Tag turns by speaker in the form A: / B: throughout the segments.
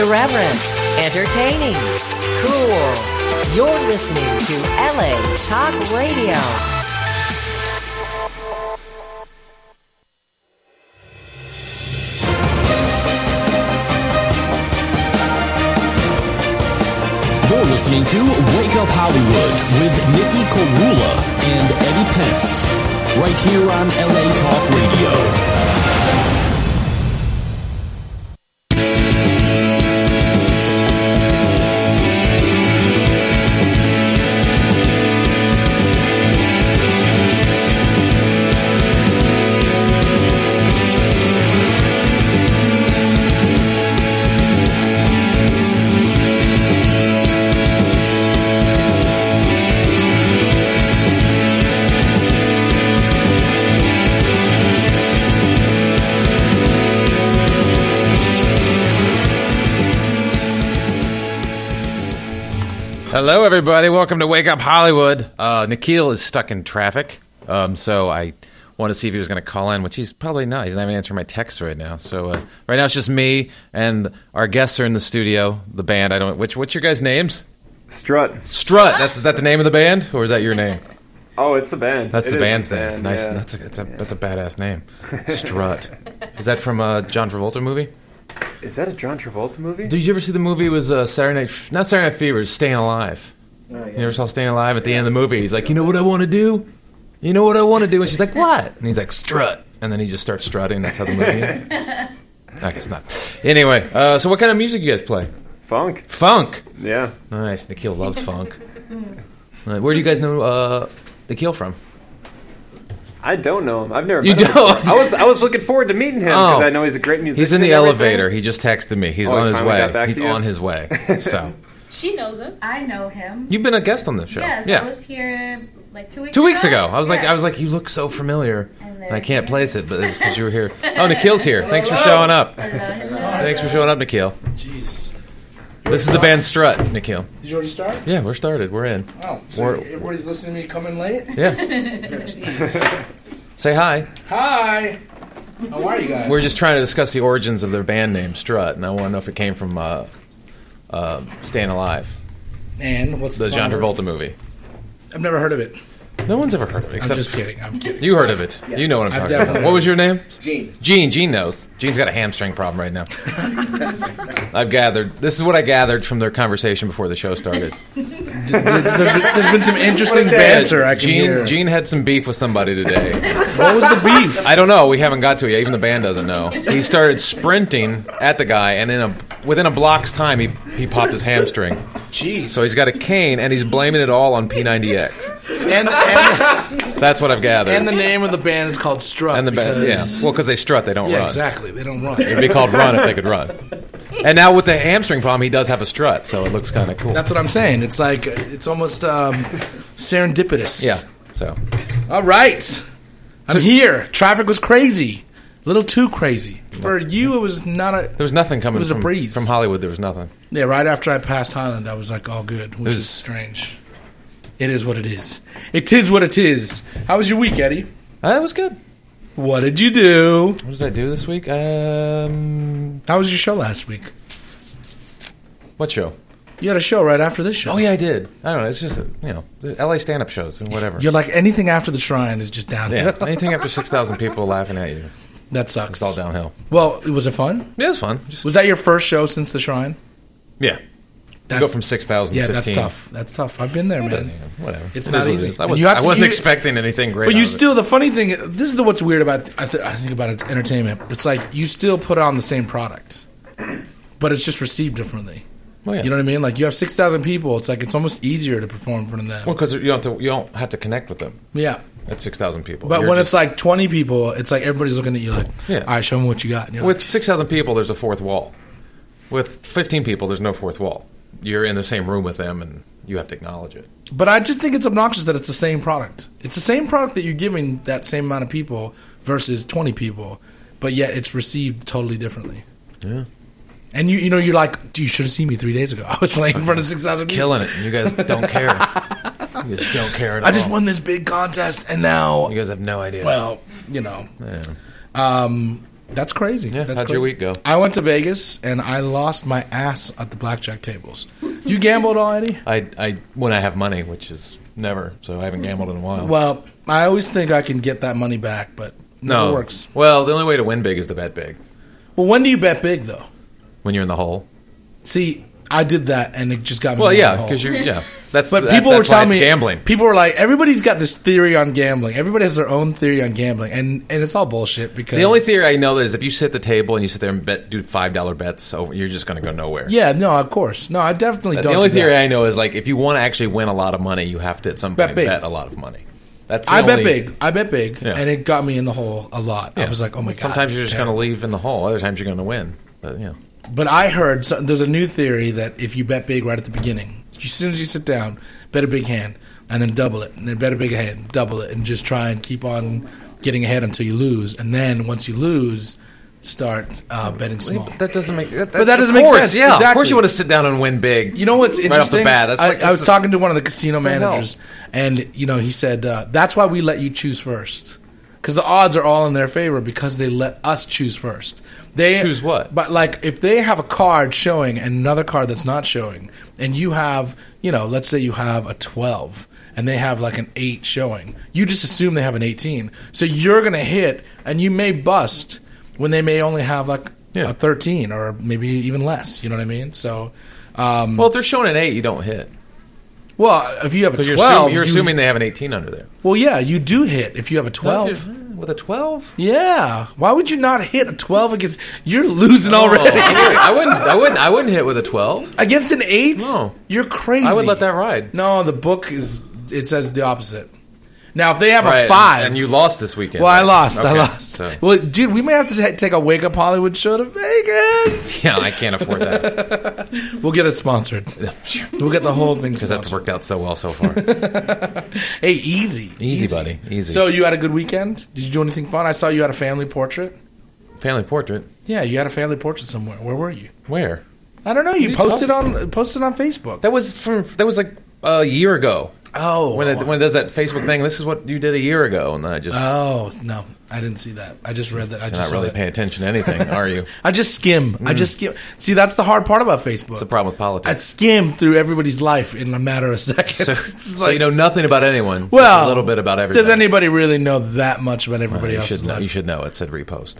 A: Irreverent, entertaining, cool. You're listening to LA Talk Radio.
B: You're listening to Wake Up Hollywood with Nikki Korula and Eddie Pence, right here on LA Talk Radio.
C: Hello, everybody. Welcome to Wake Up Hollywood. Nikhil is stuck in traffic, so I want to see if he was going to call in, which he's probably not. He's not even answering my text right now. So right now it's just me, and our guests are in the studio, the band. I don't. What's your guys' names?
D: Strut.
C: Strut. Is that the name of the band, or is that your name?
D: Oh, it's the band.
C: That's the band's
D: the
C: name.
D: band,
C: Nice.
D: yeah.
C: That's a badass name. Strut. Is that from a John Travolta movie?
D: Is that a John Travolta movie?
C: Did you ever see the movie? It was not Saturday Night Fever. It was Staying Alive.
D: Oh, yeah.
C: You ever saw Staying Alive? At the end of the movie, he's like, "You know what I want to do? You know what I want to do?" And she's like, "What?" And he's like, "Strut." And then he just starts strutting. That's how the movie ends. I guess not. Anyway, so what kind of music you guys play?
D: Funk.
C: Funk.
D: Yeah.
C: Nice. Nikhil loves funk. Where do you guys know Nikhil from?
D: I don't know him. I've never
C: You
D: met him
C: don't?
D: before. I was looking forward to meeting him because I know he's a great musician.
C: He's in the
D: and everything.
C: elevator. He just texted me. He's
D: Oh,
C: on
D: he
C: his
D: finally got
C: way.
D: back
C: He's
D: to you?
C: on his way. So
E: She knows him.
F: I know him.
C: you've been a guest on this show.
F: Yes,
C: yeah.
F: I was here like 2 weeks
C: 2 weeks
F: ago.
C: ago. I was
F: Yeah.
C: like, you look so familiar.
F: And
C: And I can't place it, but it's because you were here. Oh, Nikhil's here. Thanks for showing up. Thanks for showing up, Nikhil.
G: Jeez.
C: This is the band Strut, Nikhil.
G: Did you already start?
C: Yeah, we're started. We're in.
G: Oh, so everybody's listening to me coming late?
C: Yeah.
G: Jeez.
C: Say hi.
G: Hi. How are you guys?
C: We're just trying to discuss the origins of their band name, Strut, and I want to know if it came from Staying Alive,
G: And what's
C: the John
G: fun
C: Travolta movie.
G: I've never heard of it.
C: No one's ever heard of it.
G: I'm
C: Except
G: just kidding. I'm kidding.
C: You heard of it.
G: Yes.
C: You know what I'm
G: I've
C: talking about.
G: definitely
C: What was your name?
D: Gene.
C: Gene knows. Gene's got a hamstring problem right now. I've gathered. This is what I gathered from their conversation before the show started.
G: There's been some interesting banter I can hear.
C: Gene had some beef with somebody today.
G: What was the beef?
C: I don't know. We haven't got to it yet. Even the band doesn't know. He started sprinting at the guy, and within a block's time, he popped his hamstring.
G: Jeez.
C: So he's got a cane, and he's blaming it all on P90X.
G: And
C: That's what I've gathered.
G: the name of the band is called Strut.
C: And the band, yeah. Well, because they strut, they don't
G: Yeah,
C: run.
G: exactly. They don't run.
C: It'd be called Run if they could run. And now with the hamstring problem, he does have a strut, so it looks kind of cool.
G: That's what I'm saying. It's like, it's almost serendipitous.
C: Yeah. So
G: All right. I'm here. Traffic was crazy. A little too crazy. For you, it was not a...
C: there was nothing coming.
G: It was a breeze.
C: From Hollywood. There was nothing.
G: Yeah, right after I passed Highland, I was like, all good, which
C: was-
G: is strange. It is what it is. It is what it is. How was your week, Eddie?
C: That was good.
G: What did you do?
C: What did I do this week?
G: How was your show last week?
C: What show?
G: You had a show right after this show.
C: Oh yeah, I did. I don't know. It's just the LA stand-up shows and whatever.
G: You're like, anything after the Shrine is just downhill.
C: Yeah. Anything after 6,000 people laughing at you,
G: That sucks.
C: it's all downhill.
G: Well, was it fun?
C: Yeah, it was fun. Just,
G: Was that your first show since the Shrine?
C: yeah. You go from 6,000
G: Yeah,
C: to
G: that's
C: 15.
G: tough. That's tough. I've been there, man.
C: Whatever.
G: It's
C: It
G: not
C: is what it
G: easy.
C: is. I
G: And
C: wasn't,
G: you have
C: I
G: to-
C: wasn't
G: you-
C: expecting anything great.
G: But you
C: out of it.
G: still, the funny thing, this is what's weird about, I think about it, entertainment. It's like, you still put on the same product, but it's just received differently.
C: Well, yeah.
G: You know what I mean? Like, you have 6,000 people. It's like, it's almost easier to perform in front of them.
C: Well, because you don't have to connect with them
G: Yeah.
C: at 6,000 people.
G: But
C: You're
G: when
C: just-
G: it's like 20 people, it's like everybody's looking at you like,
C: Yeah.
G: all right, show me what you got. And you're
C: with
G: like,
C: 6,000 people, there's a fourth wall. With 15 people, there's no fourth wall. You're in the same room with them, and you have to acknowledge it.
G: but I just think it's obnoxious that it's the same product. It's the same product that you're giving that same amount of people versus 20 people, but yet it's received totally differently.
C: Yeah.
G: And you're like, dude, you should have seen me 3 days ago. I was playing in front of 6,000 people.
C: Killing it. And you guys don't care. You just don't care at all.
G: I just won this big contest, and now,
C: You guys have no idea.
G: well,
C: Yeah.
G: That's crazy.
C: Yeah,
G: That's
C: how'd your
G: crazy.
C: week go?
G: I went to Vegas and I lost my ass at the blackjack tables. Do you gamble at all, Eddie?
C: I when I have money, which is never, so I haven't gambled in a while.
G: Well, I always think I can get that money back, but never works.
C: Well, the only way to win big is to bet big.
G: Well, when do you bet big, though?
C: When you're in the hole.
G: See, I did that, and it just got me.
C: Well,
G: in
C: yeah,
G: the hole.
C: because that's
G: But
C: that,
G: people were
C: that's why
G: telling
C: it's
G: me
C: gambling.
G: People were like, everybody's got this theory on gambling. Everybody has their own theory on gambling, and it's all bullshit. Because
C: The only theory I know is if you sit at the table and you sit there and do $5 bets, you're just going to go nowhere.
G: yeah, no, of course, no, I definitely don't.
C: The only
G: do that.
C: theory I know is like if you want to actually win a lot of money, you have to at some point
G: Bet big.
C: bet a lot of money. That's the
G: I bet
C: only-
G: big. I bet big,
C: Yeah.
G: and it got me in the hole a lot. I
C: Yeah.
G: was like, oh my god.
C: Sometimes
G: this
C: you're
G: is
C: just going to
G: terrible.
C: leave in the hole. Other times you're going to win. But yeah.
G: But I heard there's a new theory that if you bet big right at the beginning, as soon as you sit down, bet a big hand, and then double it, and then bet a big hand, double it, and just try and keep on getting ahead until you lose. And then once you lose, start betting small.
C: That doesn't make.
G: But that doesn't
C: of
G: make
C: course,
G: sense.
C: Yeah, of
G: Exactly.
C: course you want to sit down and win big.
G: You know what's
C: Right off the
G: interesting?
C: bat, that's like-
G: I was talking to one of the casino
C: the hell?
G: managers, and he said that's why we let you choose first, because the odds are all in their favor because they let us choose first. They
C: Choose what?
G: But like if they have a card showing and another card that's not showing, and you have let's say you have a 12 and they have like an 8 showing, you just assume they have an 18, so you're gonna hit and you may bust when they may only have like
C: Yeah.
G: a 13 or maybe even less. You know what I mean? So.
C: Well, if they're showing an 8, you don't hit.
G: Well, if you have a
C: Because
G: 12,
C: you're assuming they have an 18 under there.
G: Well, yeah, you do hit if you have a 12.
C: With a 12?
G: Yeah. Why would you not hit a 12 against? You're losing already.
C: I wouldn't hit with a 12.
G: Against an 8?
C: No.
G: You're crazy.
C: I would let that ride.
G: No, the book it says the opposite. Now, if they have
C: Right,
G: a 5.
C: and you lost this weekend.
G: Well, I
C: right?
G: lost. I
C: Okay,
G: lost.
C: so-
G: Well, dude, we may have to take a Wake Up Hollywood show to Vegas.
C: Yeah, I can't afford that.
G: We'll get it sponsored. We'll get the whole thing
C: Because that's
G: sponsored.
C: worked out so well so far.
G: Hey, easy.
C: Easy, buddy. Easy.
G: So you had a good weekend? Did you do anything fun? I saw you had a family portrait.
C: Family portrait.
G: Yeah, you had a family portrait somewhere. Where were you?
C: Where?
G: I don't know. You
C: you
G: posted on Facebook.
C: That was like a year ago.
G: Oh,
C: When it does that Facebook thing, this is what you did a year ago, and then I just
G: oh no, I didn't see that. I just read that. I
C: you're
G: just
C: not
G: saw
C: really
G: that.
C: paying attention to anything, are you?
G: I just skim. I just skim. See, that's the hard part about Facebook.
C: That's the problem with
G: I
C: politics.
G: skim through everybody's life in a matter of seconds.
C: So,
G: It's just
C: so you know nothing about anyone.
G: well,
C: just a little bit about everybody.
G: Does anybody really know that much about everybody
C: You
G: else's
C: should know.
G: life?
C: You should know. It said repost.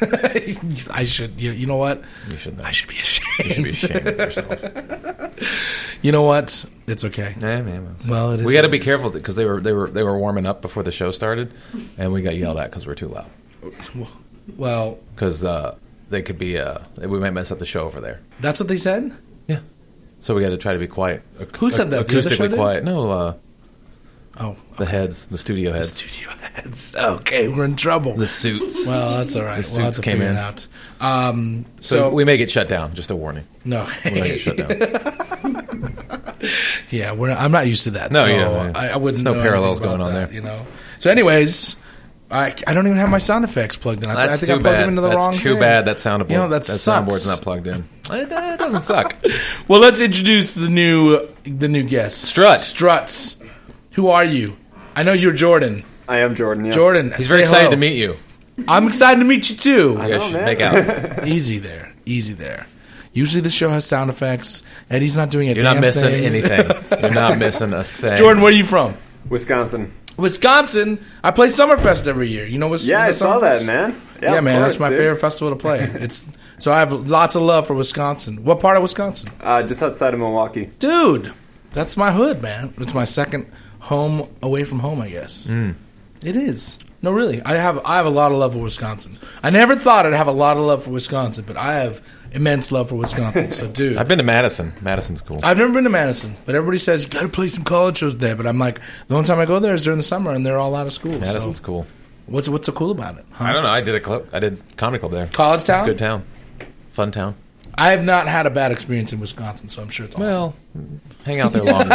G: I should. You know what?
C: You should know.
G: I should be
C: You should
G: ashamed.
C: be ashamed of yourself.
G: You know what? It's okay.
C: Yeah, man.
G: Well, it is
C: We got to
G: what
C: be
G: it is.
C: careful because they were warming up before the show started, and we got yelled at because we're too loud.
G: Well,
C: Because they could be we might mess up the show over there.
G: that's what they said.
C: Yeah. So we got to try to be quiet.
G: Who said that? The other show
C: Acoustically
G: did?
C: quiet. No,
G: Oh,
C: the heads, the studio heads,
G: studio heads. Okay, we're in trouble.
C: the suits.
G: Well, that's all right.
C: The
G: We'll have
C: suits
G: to
C: came
G: figure
C: in.
G: it out.
C: So we may get shut down. Just a warning.
G: No.
C: We may get shut down.
G: Yeah, I'm not used to that.
C: No,
G: so
C: yeah.
G: I wouldn't.
C: There's no
G: know
C: parallels
G: anything about
C: going on
G: that,
C: there.
G: You know. So, anyways, I don't even have my sound effects plugged in. I
C: That's
G: think
C: too
G: I plugged
C: bad.
G: them into the
C: That's
G: wrong
C: too
G: thing.
C: bad. That soundboard.
G: You know, that
C: soundboard's
G: sucks.
C: not plugged in. It doesn't suck.
G: Well, let's introduce the new guest. Struts. Who are you? I know you're Jordan.
D: I am Jordan. Yeah.
G: Jordan.
C: He's very
G: say
C: excited
G: hello.
C: to meet you.
G: I'm excited to meet you too.
C: You guys
D: know,
C: should
D: man.
C: make out.
G: Easy there. Easy there. Usually the show has sound effects. Eddie's not doing a
C: You're
G: damn
C: not missing
G: thing.
C: anything. You're not missing a thing.
G: Jordan, where are you from?
D: Wisconsin.
G: Wisconsin. I play Summerfest every year. You know what's
D: Yeah, I saw that,
G: Summerfest?
D: man.
G: Yeah,
D: of
G: man,
D: course,
G: that's my
D: dude.
G: favorite festival to play. It's so I have lots of love for Wisconsin. What part of Wisconsin?
D: Just outside of Milwaukee.
G: Dude, that's my hood, man. It's my second home away from home, I guess. It is. No, really. I have a lot of love for Wisconsin. I never thought I'd have a lot of love for Wisconsin, but I have immense love for Wisconsin. So, dude,
C: I've been to Madison. Madison's cool.
G: I've never been to Madison, but everybody says you got to play some college shows there. But I'm like, the only time I go there is during the summer, and they're all out of school.
C: Madison's
G: so
C: cool.
G: what's so cool about it? Huh?
C: I don't know. I did comedy club there.
G: College town?
C: Good town. Fun town.
G: I have not had a bad experience in Wisconsin, so I'm sure it's awesome.
C: Well, hang out there longer.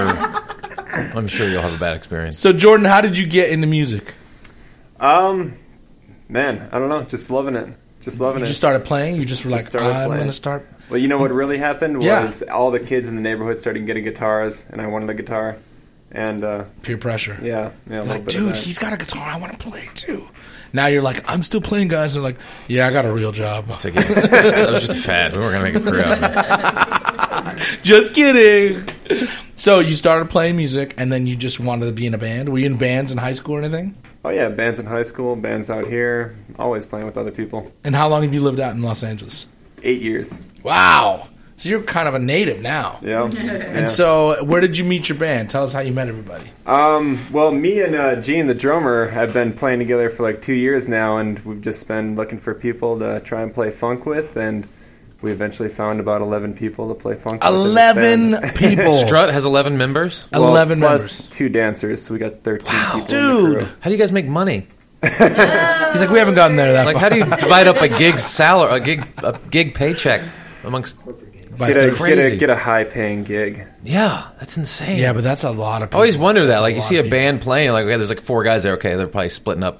C: I'm sure you'll have a bad experience.
G: So, Jordan, how did you get into music?
D: Man, I don't know. Just loving it. Just loving
G: You
D: it.
G: just started playing? You just were
D: just
G: like,
D: started
G: I'm
D: playing.
G: going to start?
D: Well, you know what really happened
G: Yeah.
D: was all the kids in the neighborhood started getting guitars, and I wanted a guitar. and
G: Peer pressure.
D: yeah, a little
G: Like,
D: bit of
G: dude,
D: that.
G: he's got a guitar. I want to play too. Now you're like, I'm still playing, guys. And they're like, yeah, I got a real job.
C: It's like, that was just a fad. We weren't going to make a career out of it.
G: Just kidding. So you started playing music, and then you just wanted to be in a band. Were you in bands in high school or anything?
D: Oh yeah, bands in high school, bands out here, always playing with other people.
G: And how long have you lived out in Los Angeles?
D: 8 years.
G: Wow. So you're kind of a native now.
D: Yeah.
G: And so where did you meet your band? Tell us how you met everybody.
D: Well, me and Gene, the drummer, have been playing together for like 2 years now, and we've just been looking for people to try and play funk with, and we eventually found about 11 people to play funk with.
G: 11 people.
C: Strut has 11 members?
G: 11
D: plus
G: members.
D: 2 dancers, so we got 13 people in the
G: Dude.
D: crew.
C: How do you guys make money?
G: He's like, we haven't gotten there that
C: Like,
G: far.
C: how do you divide up a gig salary, a gig paycheck amongst?
G: By three.
C: Crazy.
D: Get a high-paying gig.
C: Yeah, that's insane.
G: Yeah, but that's a lot of
C: I
G: people.
C: always wonder that.
G: That's
C: Like, you
G: lot
C: see
G: of
C: a
G: people.
C: band playing, like, okay, there's like 4 guys there. Okay, they're probably splitting up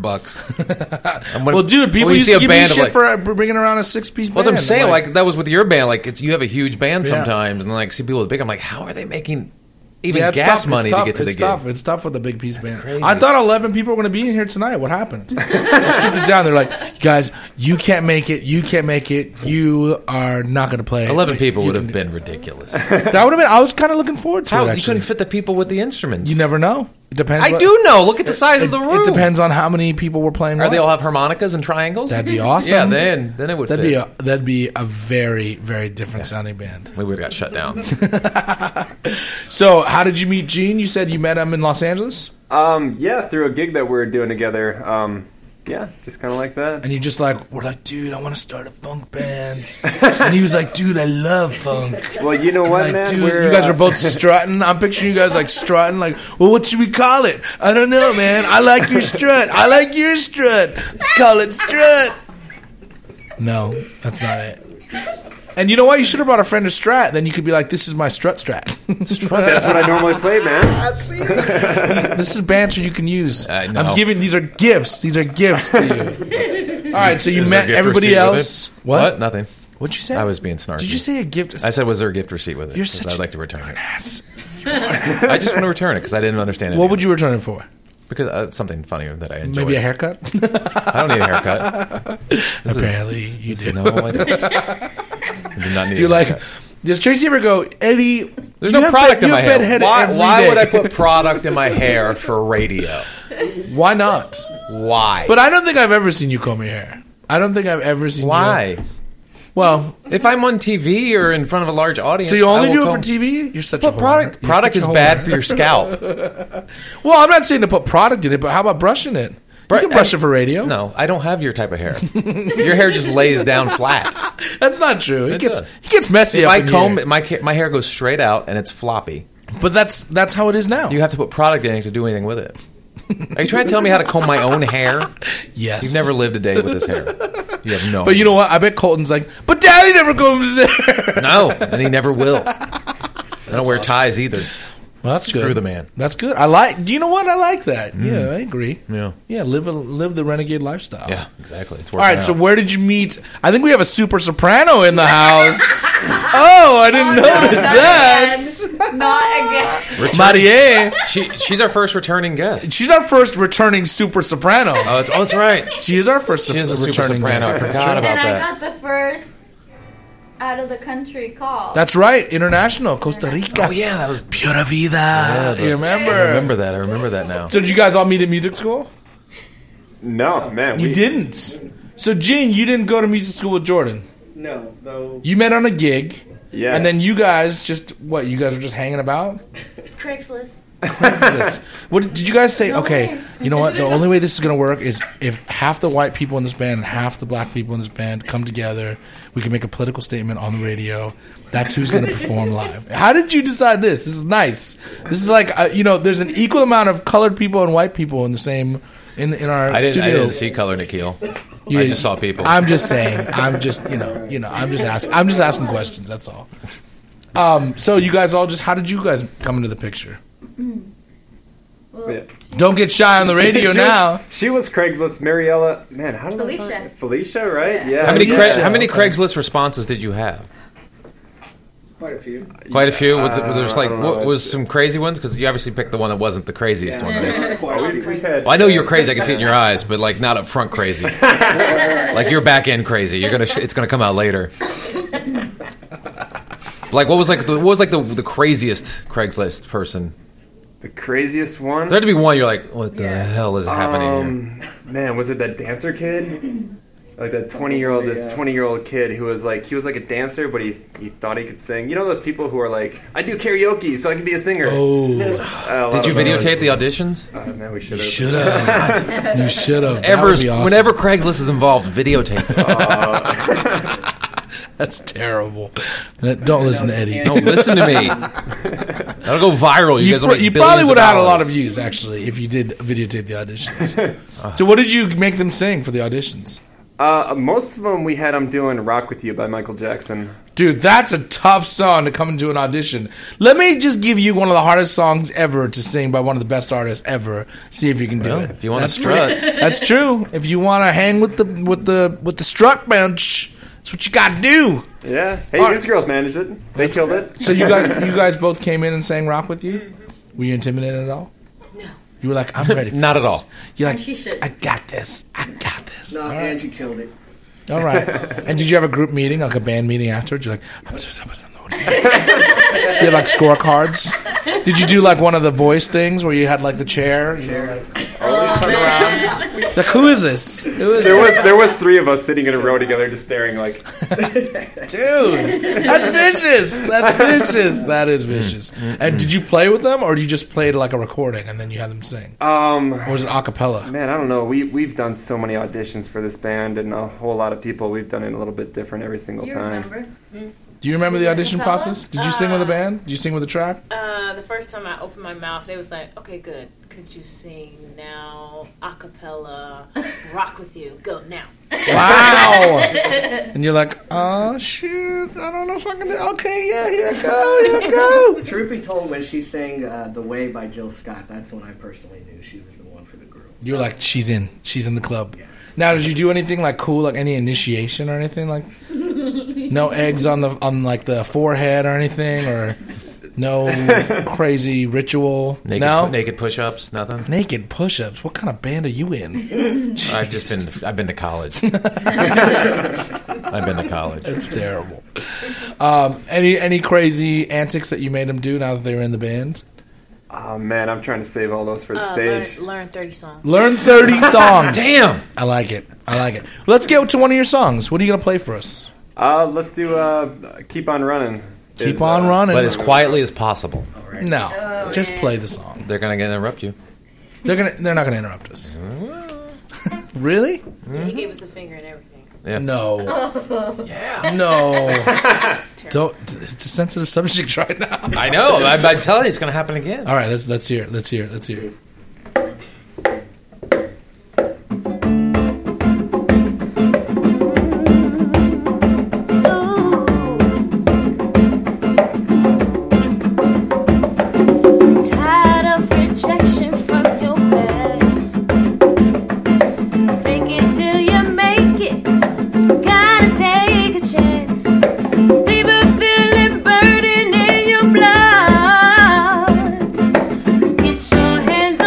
C: $500. And when-
G: Well, dude, people
C: when you
G: used
C: see
G: to
C: a
G: give me
C: band of,
G: shit
C: like-
G: for bringing around a 6-piece band.
C: Well, that's what I'm saying.
G: I'm
C: Like, that was with your band. Like, you have a huge band
G: Yeah.
C: sometimes, and like see people with big. I'm like, how are they making even
G: yeah, it's
C: gas
G: tough.
C: money
G: It's
C: to
G: tough.
C: get to the
G: It's
C: gig?
G: tough. It's tough with a big piece band.
C: crazy.
G: I thought 11 people were going to be in here tonight. What happened? They stripped it down. They're like, guys, you can't make it. You can't make it. You are not going to play.
C: 11
G: Like,
C: people
G: you
C: would
G: can
C: have
G: do-
C: been ridiculous.
G: That would have been. I was kind of looking forward to
C: How
G: it.
C: you
G: Actually,
C: couldn't fit the people with the instruments?
G: you never know. It depends.
C: I
G: what-
C: do know. Look at the size of the room.
G: It depends on how many people were playing.
C: Are
G: what.
C: they all have harmonicas and triangles?
G: That'd be awesome.
C: Yeah, then it would.
G: That'd
C: fit.
G: be a very, very different sounding band.
C: We would have got shut down.
G: So, how did you meet Gene? You said you met him in Los Angeles,
D: Yeah, through a gig that we were doing together. Yeah, just kind of like that.
G: and you just like were like, dude, I want to start a funk band. And he was like, dude, I love funk.
D: Well, you know what,
G: Like,
D: man?
G: dude,
D: We're,
G: you guys are both strutting. I'm picturing you guys like strutting. Like, well, what should we call it? I don't know, man. I like your strut. I like your strut. Let's call it strut. No, that's not it. And you know what? You should have brought a friend to Strat. Then you could be like, this is my Strat.
D: That's what I normally play, man.
G: This is banter you can use.
C: I know.
G: I'm giving. These are gifts. These are gifts to you. All right. So you
C: Is there a
G: met
C: gift
G: everybody
C: receipt with
G: else.
C: it? What? Nothing.
G: What'd you say?
C: I was being snarky.
G: Did you say a gift?
C: I said, was there a gift receipt with it?
G: You're
C: 'Cause
G: such
C: I'd like to return it.
G: ass.
C: I just want to return it because I didn't understand it.
G: What would you return it for?
C: Because something funny that I enjoyed.
G: Maybe a haircut.
C: I don't need a haircut.
G: Apparently, you do.
C: No, I don't. I do not need
G: You're
C: a
G: like,
C: haircut.
G: does Tracy ever go, Eddie?
C: There's
G: you
C: no
G: have
C: product
G: bed-
C: in
G: you
C: my
G: have
C: hair.
G: bedhead
C: Why
G: every
C: would
G: day.
C: I put product in my hair for radio?
G: Why not?
C: Why?
G: But I don't think I've ever seen you comb your hair. I don't think I've ever seen.
C: Why?
G: You. Well,
C: If I'm on TV or in front of a large audience,
G: so you only
C: I will
G: do it
C: comb-
G: for TV? You're such a
C: But
G: whore.
C: product
G: You're
C: product
G: such
C: is
G: a
C: bad
G: whore.
C: for your scalp.
G: Well, I'm not saying to put product in it, but how about brushing it? You can brush it for radio.
C: No, I don't have your type of hair. Your hair just lays down flat.
G: That's not true.
C: It does.
G: It gets messy.
C: If
G: up
C: I
G: in
C: comb
G: here.
C: it, my hair goes straight out and it's floppy.
G: But that's how it is now.
C: You have to put product in it to do anything with it. Are you trying to tell me how to comb my own hair?
G: Yes.
C: You've never lived a day with this hair. You have no.
G: But you know what? I bet Colton's like, but Daddy never combs his hair.
C: No, and he never will. I don't wear ties either.
G: Well, that's
C: Screw
G: good.
C: the man.
G: That's good. I like. Do you know what? I like that. Yeah, I agree.
C: Yeah.
G: Yeah, live the renegade lifestyle.
C: Yeah, exactly. It's
G: All
C: working
G: right. So
C: out.
G: where did you meet? I think we have a super soprano in the house. Oh, I didn't notice that.
F: Not again.
G: Marie,
C: She's our first returning guest.
G: she's our first returning super soprano.
C: Oh, that's right.
G: She is our first
C: She is a super
G: returning
C: soprano. I
G: guest.
C: forgot about
F: And I
C: that.
F: got the first out of the country call.
G: That's right. International, Costa Rica.
C: Oh yeah, that was.
G: Pura vida. You remember?
C: I remember that. I remember that now.
G: So did you guys all meet at music school?
D: No, man.
G: You didn't. So Gene, you didn't go to music school with Jordan.
E: No, though.
G: You met on a gig.
D: Yeah.
G: And then you guys just what? You guys were just hanging about?
F: Craigslist.
G: What did you guys say?
F: No
G: Okay,
F: way.
G: you know what? The only way this is going to work is if half the white people in this band and half the black people in this band come together. We can make a political statement on the radio. That's who's going to perform live. How did you decide this? This is nice. This is like there's an equal amount of colored people and white people in the same in our
C: I
G: studio.
C: didn't see color, Nikhil. I just saw people.
G: I'm just saying. I'm just I'm just asking. I'm just asking questions. That's all. So you guys all just. How did you guys come into the picture?
F: Well,
D: Yeah.
G: Don't get shy on the radio now.
D: She was Craigslist. Mariella. Man, how did I
F: Felicia.
D: find Felicia, right?
F: Yeah.
D: Yeah.
C: How many
G: Yeah.
C: how many
G: Okay.
C: Craigslist responses did you have?
E: Quite a few.
C: Quite a few. Was there's like
D: I don't know.
C: what was some crazy ones? Because you obviously picked the one that wasn't the craziest one. Right?
E: Quite a few.
D: We've had,
C: Well, I know you're crazy. I can see it in your eyes, but like not up front crazy. Like you're back end crazy. You're gonna. It's gonna come out later. Like what was the craziest Craigslist person?
D: the craziest one.
C: There had to be one. You're like, what the hell is happening here?
D: Man, was it that dancer kid? Like that 20-year-old, this 20-year-old kid who was like, he was like a dancer, but he thought he could sing. You know those people who are like, I do karaoke, so I can be a singer.
G: Oh,
C: Did you videotape the auditions?
D: Man, we should have.
G: should have. You should have. That would be awesome.
C: Whenever Craigslist is involved, videotape it.
G: That's terrible. Don't listen to Eddie.
C: Don't listen to me. That'll go viral. You guys will make
G: You
C: billions
G: probably would have had a
C: dollars.
G: lot of views, actually, if you did videotape the auditions. So what did you make them sing for the auditions?
D: Most of them, we had them doing "Rock with You" by Michael Jackson.
G: Dude, that's a tough song to come into an audition. Let me just give you one of the hardest songs ever to sing by one of the best artists ever. See if you can do
C: Well,
G: it.
C: if you want to
G: That's
C: strut.
G: That's true. If you want to hang with the strut bench, that's what you got to do.
D: Yeah. Hey,
G: All right.
D: these girls managed it. They killed it.
G: So you guys both came in and sang "Rock with You." Were you intimidated at all?
F: No.
G: You were like, I'm ready. For
C: Not at
G: this.
C: all.
G: You're like,
F: She should.
G: I got this. I got this.
E: No,
G: All right.
E: Angie killed it.
G: All right. And did you have a group meeting, like a band meeting afterwards? You're like, you had like scorecards. Did you do like one of the voice things where you had like the chair? Turn around. Like, who is this? Who is
D: There was three of us sitting in a row together, just staring like.
G: Dude, that's vicious. That's vicious. That is vicious. And did you play with them, or you just played like a recording and then you had them sing? Or was it a cappella?
D: Man, I don't know. We've done so many auditions for this band, and a whole lot of people. We've done it a little bit different every single
F: You
D: time.
F: remember?
G: Do you remember the audition
F: Acapella?
G: process? Did you sing with a band? Did you sing with a track?
H: The first time I opened my mouth, they was like, "Okay, good. Could you sing now? Acapella, rock with you. Go now."
G: Wow! And you're like, oh, shoot. I don't know if I can do okay, yeah, here I go.
E: Truth be told, when she sang "The Way" by Jill Scott, that's when I personally knew she was the one for the group.
G: You're like, she's in the club.
E: Yeah.
G: Now, did you do anything like cool, like any initiation or anything? Like, no eggs on like the forehead or anything, or no crazy ritual?
C: Naked push-ups, nothing.
G: Naked push-ups. What kind of band are you in?
C: I've been to college. I've been to college.
G: It's terrible. Any crazy antics that you made them do now that they were in the band?
D: Oh man, I'm trying to save all those for the stage.
H: Learn 30 songs.
G: Learn 30 songs.
C: Damn.
G: I like it. Let's get to one of your songs. What are you going to play for us?
D: Let's do "Keep on Running."
G: Keep on running.
C: But as quietly as possible.
G: No, just play the song.
C: They're gonna interrupt you.
G: They're not gonna interrupt us. Really?
H: He gave us a finger and everything.
C: Yeah.
G: No. Yeah. No. Don't. It's a sensitive subject right now.
C: I know. I'm telling you, it's gonna happen again.
G: All right. Let's hear it. Let's hear it.
I: Tired of rejection from your past. Fake it till you make it. Gotta take a chance. Fever feeling burning in your blood. Get your hands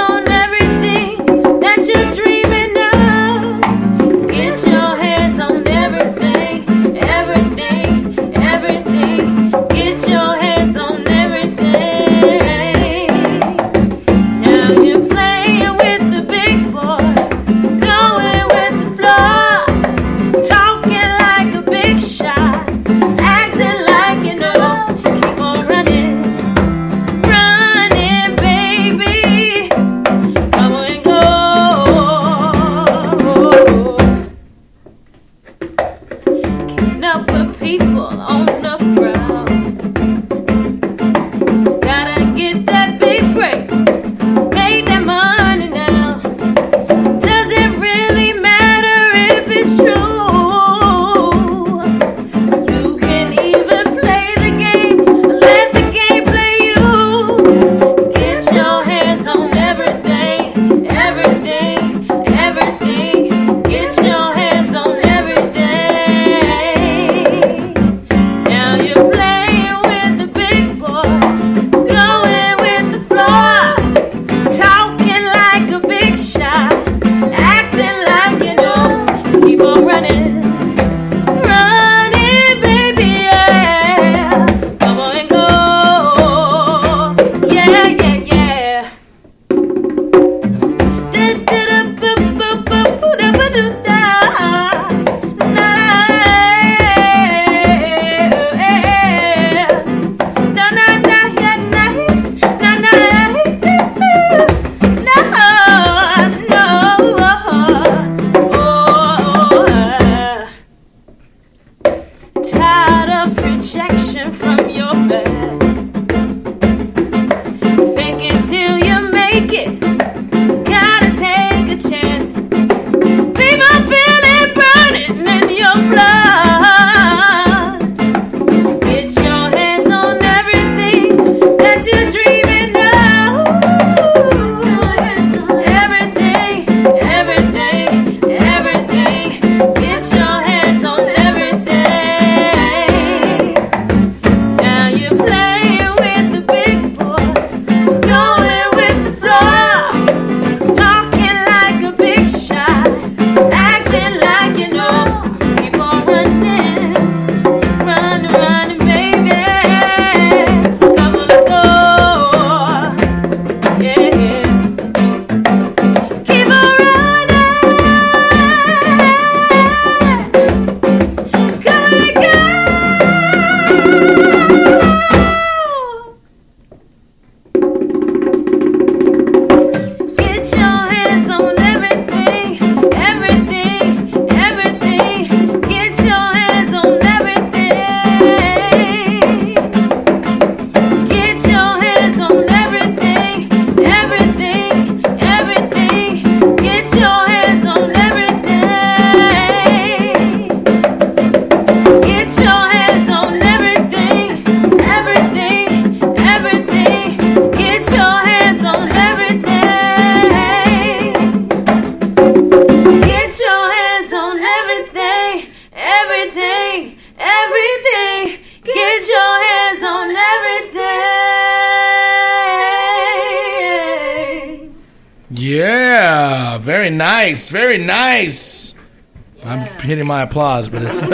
G: Yeah, very nice, very nice. I'm hitting my applause, but it's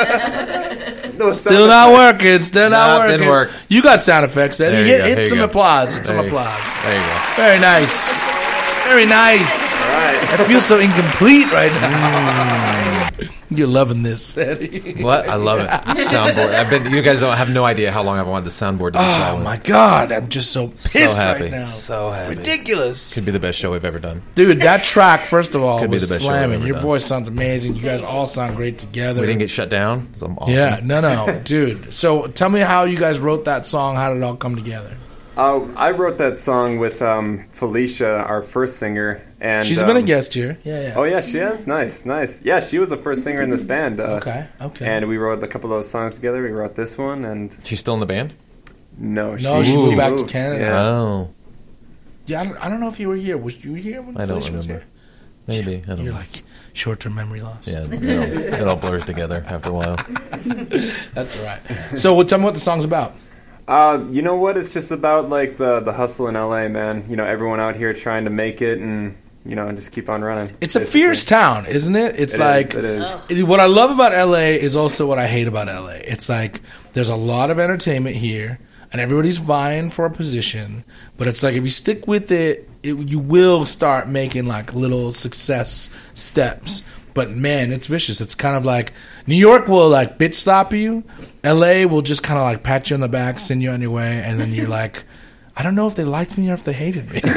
G: not. Still not working. Still not working.
C: Didn't work.
G: You got sound effects, Eddie.
C: There you go,
G: Hit
C: there you
G: some
C: go.
G: applause. Hit some
C: There you-
G: applause.
C: There you go.
G: Very nice. Very nice.
D: All right.
G: I feel so incomplete right now. You're loving this, Eddie.
C: What? I love it. Soundboard. You guys don't have no idea how long I've wanted the soundboard to be
G: Oh
C: silenced.
G: my God, I'm just so pissed
C: So happy.
G: right now.
C: So happy.
G: Ridiculous.
C: Could be the best show we've ever done.
G: Dude, that track, first of all,
C: Could be
G: was
C: the best show we've
G: slamming.
C: ever
G: Your
C: done.
G: voice sounds amazing. You guys all sound great together.
C: We didn't get shut down. So I'm awesome.
G: Yeah, no, dude. So tell me how you guys wrote that song. How did it all come together?
D: I wrote that song with Felicia, our first singer, and
G: She's been a guest here. Yeah.
D: Oh yeah, she has. Nice. Yeah, she was the first singer in this band.
G: Okay.
D: And we wrote a couple of those songs together. We wrote this one, and
C: She's still in the band?
D: no,
G: No, she moved back to Canada.
D: Yeah.
C: Oh.
G: Yeah, I don't know if you were here. Was you here when
C: I don't
G: Felicia was
C: remember.
G: here?
C: Maybe. I don't
G: You're
C: know.
G: like short-term memory loss.
C: Yeah, it all blurs together after a while.
G: That's all right. So tell me what the song's about.
D: You know what? It's just about like the hustle in LA, man. You know, everyone out here trying to make it, and you know, just keep on running.
G: It's a
D: basically.
G: fierce town, isn't it? It's
D: It
G: like
D: is.
G: what I love about LA is also what I hate about LA. It's like there's a lot of entertainment here, and everybody's vying for a position. But it's like if you stick with it, you will start making like little success steps. But man, it's vicious. It's kind of like New York will like bitch slap you. LA will just kind of like pat you on the back, send you on your way, and then you're like, I don't know if they liked me or if they hated me.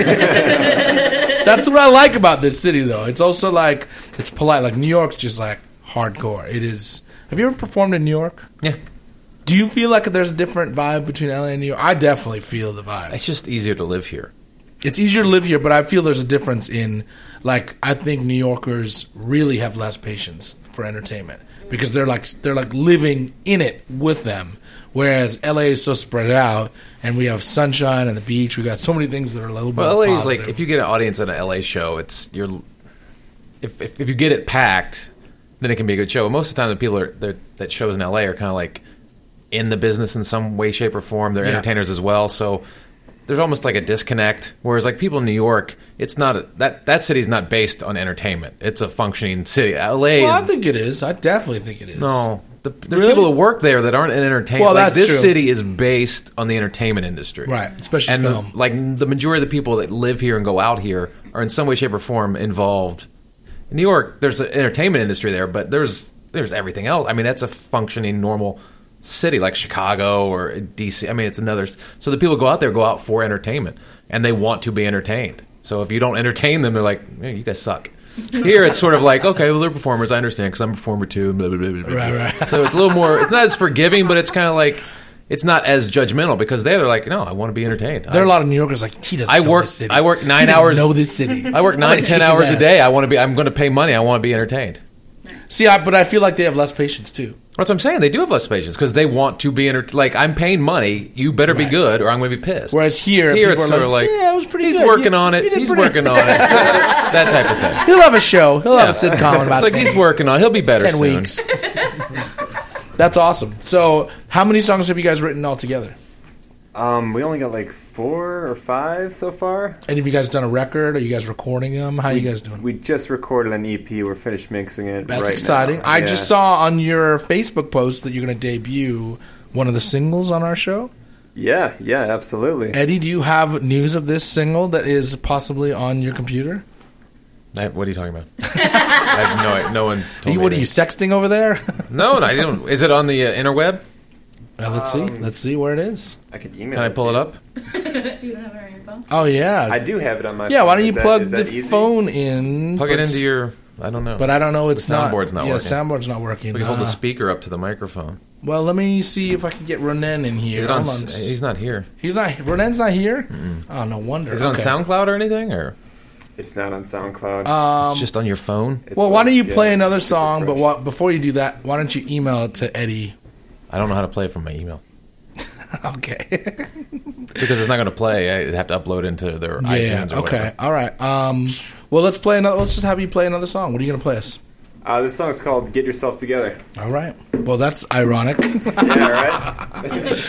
G: That's what I like about this city, though. It's also like it's polite. Like New York's just like hardcore. It is. Have you ever performed in New York?
C: Yeah.
G: Do you feel like there's a different vibe between LA and New York? I definitely feel the vibe.
C: It's just easier to live here.
G: It's easier to live here, but I feel there's a difference in, like, I think New Yorkers really have less patience for entertainment because they're like living in it with them, whereas LA is so spread out, and we have sunshine and the beach. We got so many things that are a little bit
C: Well, LA is
G: positive.
C: like if you get an audience at an LA show, if you get it packed, then it can be a good show. But most of the time, the people that shows in LA are kind of like in the business in some way, shape, or form. They're entertainers as well, so there's almost like a disconnect. Whereas like people in New York, it's not that city's not based on entertainment. It's a functioning city. LA
G: Well, I
C: is
G: think it is. I definitely think it is.
C: no. There's
G: Really?
C: people that work there that aren't in entertainment.
G: Well,
C: like,
G: that's
C: this
G: true.
C: city is based on the entertainment industry,
G: Right, especially
C: and
G: film.
C: like the majority of the people that live here and go out here are in some way, shape, or form involved. In New York, there's an entertainment industry there, but there's everything else. I mean, that's a functioning normal city like Chicago or DC. I mean, it's another. So the people who go out there go out for entertainment, and they want to be entertained. So if you don't entertain them, they're like, "Man, you guys suck." Here, it's sort of like, okay, well, they're performers. I understand because I'm a performer too. Blah, blah, blah, blah, blah.
G: Right.
C: So it's a little more. It's not as forgiving, but it's kind of like it's not as judgmental because they're like, no, I want to be entertained.
G: There are a lot of New Yorkers like he doesn't.
C: I
G: know
C: work.
G: This city.
C: I work 9
G: He doesn't
C: hours.
G: Know this city.
C: I work
G: I'm gonna
C: 9, 10
G: kick his
C: hours a
G: ass.
C: day. I want to be. I'm going to pay money. I want to be entertained.
G: See, but I feel like they have less patience too.
C: That's what I'm saying. They do have less patience because they want to be like I'm paying money. You better be
G: Right.
C: good, or I'm going to be pissed.
G: Whereas here
C: it's
G: people are
C: sort of like,
G: yeah, it was pretty
C: he's
G: good.
C: working
G: You-
C: on
G: you
C: it.
G: did
C: He's
G: pretty-
C: working on it. That type of thing.
G: He'll have a show. He'll have a
C: Yeah.
G: sitcom in about
C: It's like
G: 10
C: he's working on it. He'll be better
G: 10
C: soon.
G: weeks. That's awesome. So, how many songs have you guys written all together?
D: We only got like 4 or 5 so far.
G: And have you guys done a record? Are you guys recording them? How are you guys doing?
D: We just recorded an EP. We're finished mixing it.
G: That's
D: right
G: exciting.
D: now.
G: I
D: Yeah.
G: just saw on your Facebook post that you're going to debut one of the singles on our show.
D: Yeah, absolutely.
G: Eddie, do you have news of this single that is possibly on your computer?
C: What are you talking about? I have no one told me
G: What are you
C: anything.
G: sexting over there?
C: No, I don't. Is it on the interweb?
G: Let's see. Let's see where it is.
D: I could email.
C: Can I pull it up?
F: You don't have it on your phone?
G: Oh yeah.
D: I do have it on my.
G: Yeah.
D: phone.
G: Why don't you
D: Is that-
G: plug
D: is
G: the
D: that easy?
G: phone in?
C: Plug it
G: but-
C: into your. I don't know.
G: But I don't know. It's
C: The soundboard's not
G: yeah,
C: working.
G: soundboard's not working.
C: We can hold the speaker up to the microphone.
G: Well, let me see if I can get Ronen in here.
C: Is it on,
G: Hold on.
C: he's not here.
G: He's not. Ronen's not here. Oh, no wonder.
C: Is it on
G: Okay.
C: SoundCloud or anything, or
D: It's not on SoundCloud.
C: it's just on your phone?
D: It's
G: Well, why don't you
D: like,
G: play
D: yeah,
G: another
D: super
G: song? But
D: fresh.
G: before you do that, why don't you email it to Eddie?
C: I don't know how to play it from my email
G: Okay.
C: because it's not going to play. I have to upload into their
G: Yeah.
C: iTunes. Or
G: Okay.
C: whatever.
G: All right. Well, let's play another. Let's just have you play another song. What are you gonna play us?
D: This song's called "Get Yourself Together."
G: All right. Well, that's ironic.
D: Yeah, right.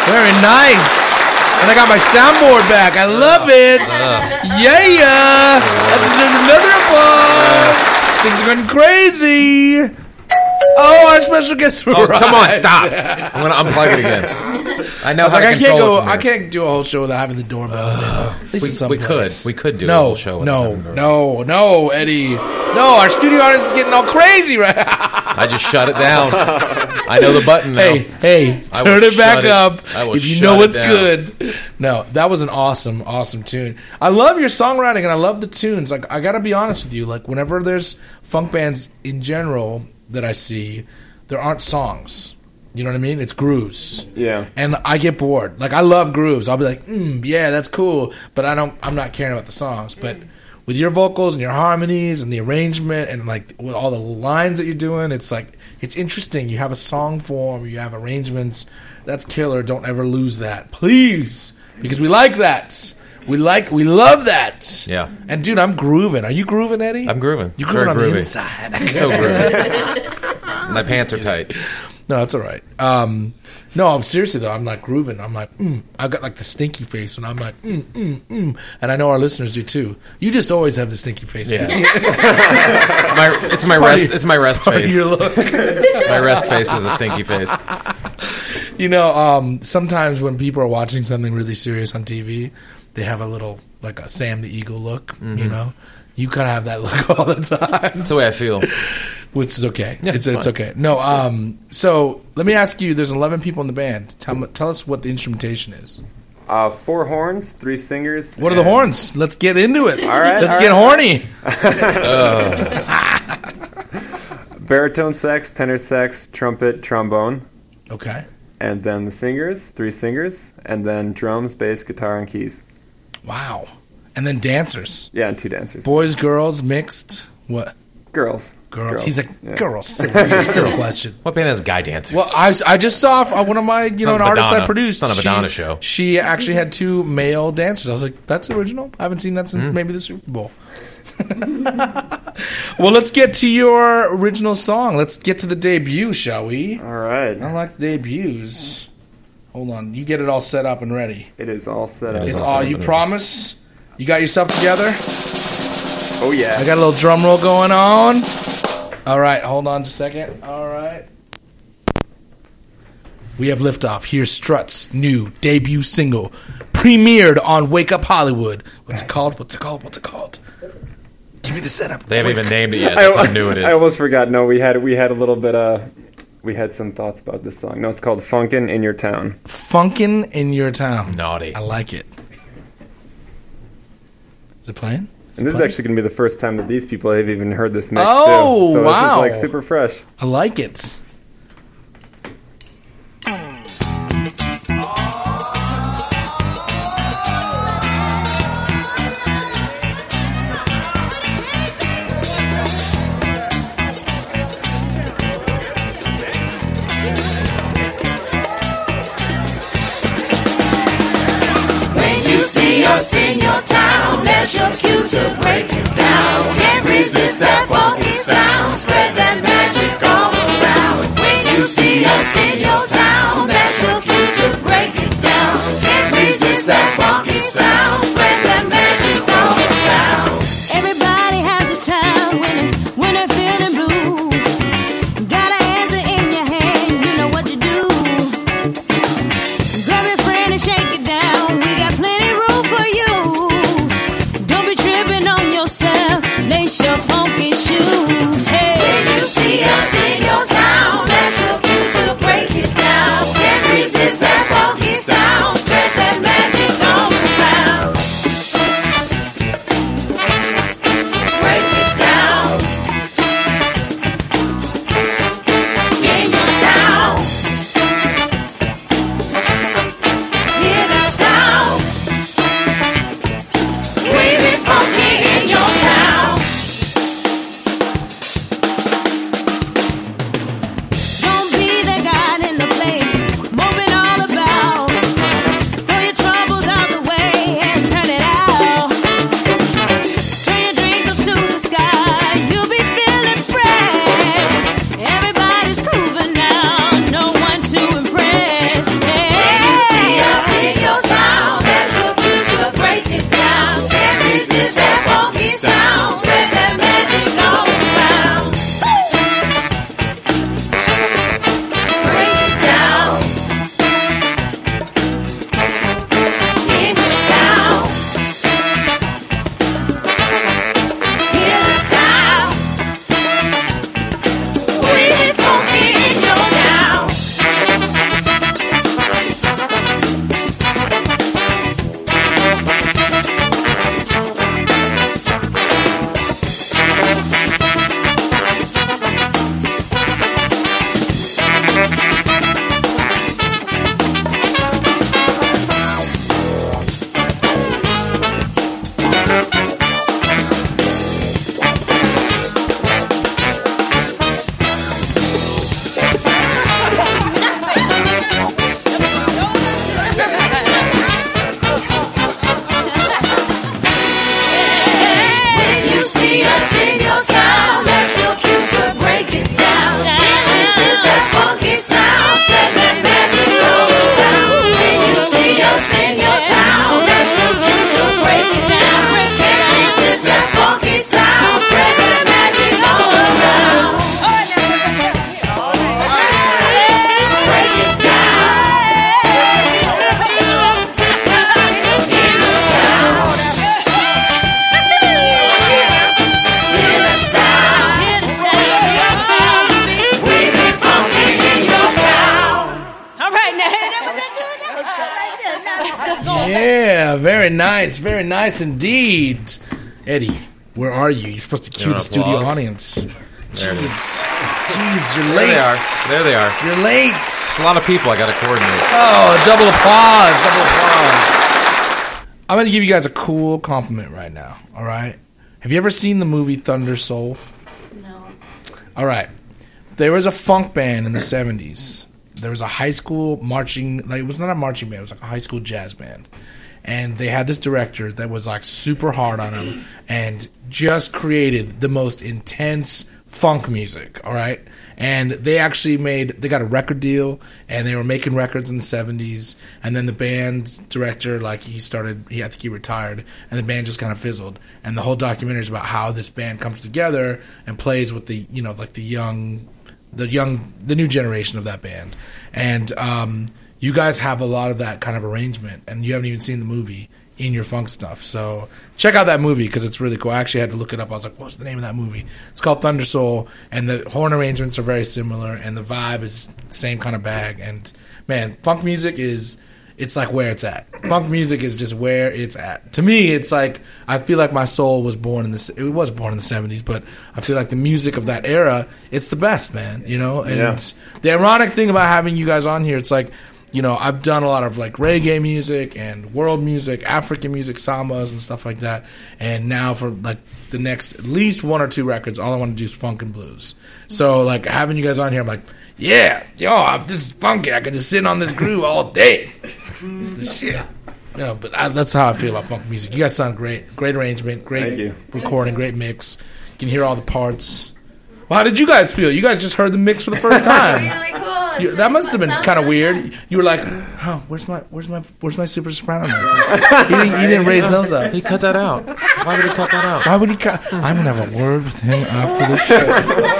G: Very nice. And I got my soundboard back. I love it. Yeah. That deserves another applause. Things are going crazy. Oh, our special guest arrived.
C: Come on, stop. I'm going to unplug it again. I know how to control it from here.
G: I can't do a whole show without having the doorbell. At least
C: We could do a whole show.
G: No, Eddie. No, our studio audience is getting all crazy right now.
C: I just shut it down. I know the button now.
G: Hey, turn it back up if you know what's good. No, that was an awesome tune. I love your songwriting and I love the tunes. Like, I got to be honest with you. Like, whenever there's funk bands in general that I see, there aren't songs. You know what I mean? It's grooves.
D: Yeah.
G: And I get bored. Like, I love grooves. I'll be like, yeah, that's cool. But I'm not caring about the songs. But with your vocals and your harmonies and the arrangement and, like, with all the lines that you're doing, it's like, it's interesting. You have a song form. You have arrangements. That's killer. Don't ever lose that. Please. Because we like that. We love that.
C: Yeah.
G: And, dude, I'm grooving. Are you grooving, Eddie?
C: I'm grooving.
G: You're grooving on
C: groovy.
G: the inside.
C: So groovy. My pants are tight.
G: No, that's all right. No, I'm seriously though. I'm like grooving. I'm like, I got like the stinky face, and I'm like, and I know our listeners do too. You just always have the stinky face.
C: Yeah. It's my rest face.
G: Your look.
C: My rest face is a stinky face.
G: You know, sometimes when people are watching something really serious on TV, they have a little like a Sam the Eagle look. Mm-hmm. You know, you kind of have that look all the time.
C: That's the way I feel.
G: Which is okay.
C: Yeah,
G: it's okay. No, so let me ask you, there's 11 people in the band. Tell us what the instrumentation is.
D: 4 horns, 3 singers.
G: What are the horns? Let's get into it.
D: All right.
G: Let's get horny.
D: Baritone sax, tenor sax, trumpet, trombone.
G: Okay.
D: And then the singers, 3 singers. And then drums, bass, guitar, and keys.
G: Wow. And then dancers.
D: Yeah, and 2 dancers.
G: Boys, girls, mixed. What?
D: Girls.
G: He's like, yeah. Girls. Silly question.
C: What band has guy dancers?
G: Well, I just saw one of my, an artist I produced.
C: It's not a Madonna show.
G: She actually had 2 male dancers. I was like, that's original. I haven't seen that since maybe the Super Bowl. Well, let's get to your original song. Let's get to the debut, shall we?
D: All right.
G: I like the debuts. Hold on. You get it all set up and ready.
D: It is all set up.
G: It's all, you promise? You got yourself together?
D: Oh, yeah.
G: I got a little drum roll going on. All right, hold on just a second. All right. We have liftoff. Here's Strut's new debut single, premiered on Wake Up Hollywood. What's it called? Give me the setup.
C: They haven't even named it yet. That's how new it is.
D: I almost forgot. No, we had a little bit we had some thoughts about this song. No, it's called Funkin' in Your Town.
G: Funkin' in Your Town.
C: Naughty.
G: I like it. Is it playing?
D: And this is actually going to be the first time that these people have even heard this mix,
G: too.
D: So
G: wow.
D: This is, super fresh.
G: I like it.
I: When you see us in your town, there's your cue to break it down. Can't resist that funky sound. Spread that magic all around. When you see us in your town, that's your cue to break it down. Can't resist that funky sound. Spread that magic all around. Everybody has a time when they're feeling blue. Got an answer in your hand, you know what to do. Grab your friend and shake it down. We got plenty room for you. Don't be tripping on yourself. Lace your funky shoes. Hey, when you see us in your town, that's your cue to break it down. Can't resist that funky sound. Spread that magic all around. Break it down. In your town. Hear the
G: Yeah, very nice indeed. Eddie, where are you? You're supposed to cue the studio audience. Jeez, you're late.
C: There they are.
G: You're late.
C: It's a lot of people I got to coordinate.
G: Oh, double applause. I'm going to give you guys a cool compliment right now, all right? Have you ever seen the movie Thunder Soul?
F: No.
G: All right. There was a funk band in the 70s. There was a high school marching, like it was not a marching band, it was like a high school jazz band. And they had this director that was like super hard on him and just created the most intense funk music, all right? And they actually they got a record deal, and they were making records in the 70s, and then the band director, like, I think he retired, and the band just kind of fizzled. And the whole documentary is about how this band comes together and plays with the, you know, like the new generation of that band. And you guys have a lot of that kind of arrangement, and you haven't even seen the movie in your funk stuff. So check out that movie because it's really cool. I actually had to look it up. I was like, what's the name of that movie? It's called Thunder Soul, and the horn arrangements are very similar, and the vibe is the same kind of bag. And, man, funk music it's like where it's at. Funk music is just where it's at. To me, it's like, I feel like my soul was born in the 70s, but I feel like the music of that era, it's the best, man, you know? And the ironic thing about having you guys on here, it's like, you know, I've done a lot of like reggae music and world music, African music, sambas and stuff like that. And now for like the next at least 1 or 2 records, all I want to do is funk and blues. So like having you guys on here, I'm like, yeah, this is funky. I could just sit on this groove all day. This is the shit. No, but that's how I feel about funk music. You guys sound great. Great arrangement, great recording, great mix. You can hear all the parts. Well, how did you guys feel? You guys just heard the mix for the first time.
F: Really cool.
G: That must have been kind of weird. You were like, "Oh, where's my super soprano mix?" You didn't raise those up.
C: He cut that out. Why would he cut that out?
G: Why would he cut? I'm gonna have a word with him after the show.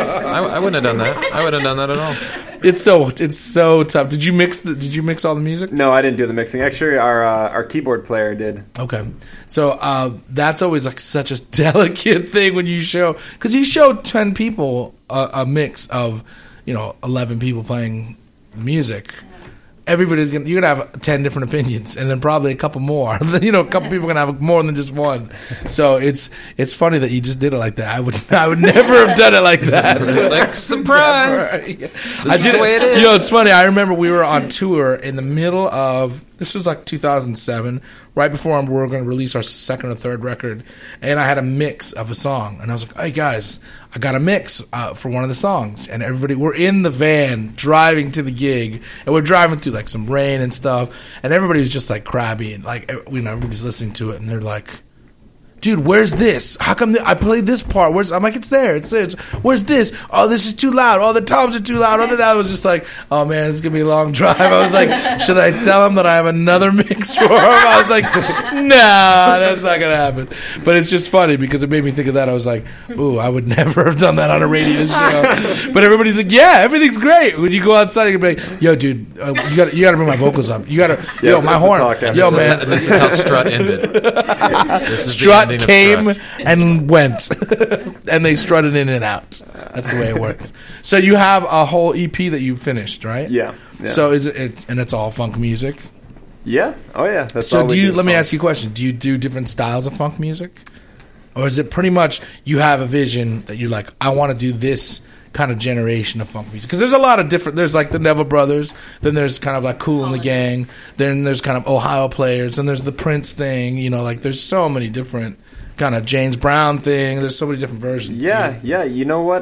C: I wouldn't have done that. I wouldn't have done that at all.
G: It's so tough. Did you mix all the music?
D: No, I didn't do the mixing. Actually, our keyboard player did.
G: Okay, so that's always like such a delicate thing when you show, because you show 10 people a mix of, you know, 11 people playing music. You're gonna have 10 different opinions, and then probably a couple more. You know, a couple people are gonna have more than just one. So it's funny that you just did it like that. I would never have done it like that.
C: It's like, surprise.
G: This is the way it is. You know, it's funny. I remember we were on tour in the middle of, this was like 2007, right before we were going to release our second or third record, and I had a mix of a song, and I was like, hey guys, I got a mix for one of the songs, and we're in the van driving to the gig, and we're driving through like some rain and stuff, and everybody was just like crabby, and like, you know, everybody's listening to it, and they're like, dude, where's this? How come I played this part? I'm like, it's there. Where's this? Oh, this is too loud. Oh, the toms are too loud. I was just like, oh man, this is gonna be a long drive. I was like, should I tell him that I have another mix for him? I was like, nah, that's not gonna happen. But it's just funny because it made me think of that. I was like, ooh, I would never have done that on a radio show. But everybody's like, yeah, everything's great. When you go outside, you can be like, yo, dude, you gotta bring my vocals up. You gotta, yo, my horn. Yo, man.
C: This is how Strut ended. This is
G: Strut came and went, and they strutted in and out. That's the way it works. So you have a whole EP that you finished, right?
D: Yeah.
G: So is it, and it's all funk music?
D: Yeah. Oh yeah. That's
G: so
D: all we do.
G: Let me ask you a question. Do you do different styles of funk music, or is it pretty much you have a vision that you're like, I want to do this kind of generation of funk music? Because there's a lot of different. There's like the Neville Brothers, then there's kind of like Kool and the Gang, then there's kind of Ohio Players, and there's the Prince thing. You know, like there's so many different kind of James Brown thing. There's so many different versions.
D: Yeah. You know what?